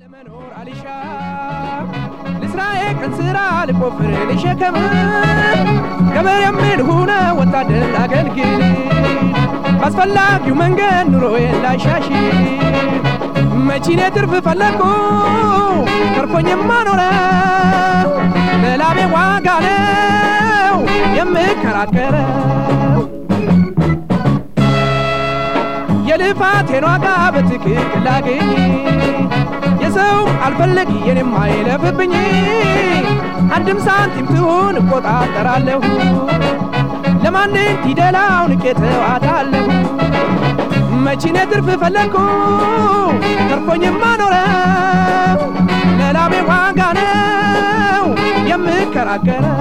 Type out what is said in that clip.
ለመኖር አልሻ ለስራዬ ከንስራ ልቆፍር ልሸከም ገበሬ ምን ሆነ ወታደር አገልግል ባስፈላጊው መንገድ ኑሮዬን ላሻሽ መቺኔ ትርፍ ፈለኩ ተርፎኝማ ኖረ ለላቤ ዋጋ ነው የምከራከረው የልፋቴን ዋጋ በትክክል ላገኝ የሰው አልፈልግ የኔም አይለፍብኝ አንድም ሳንቲም ትሁን እቆጣጠራለሁ ለማንን ትደላው ንቄተው አታለሁ መቺኔ ትርፍ ፈለኩ ተርፎኝማ ኖረው ለላቤ ዋጋ ነው የምከራከረው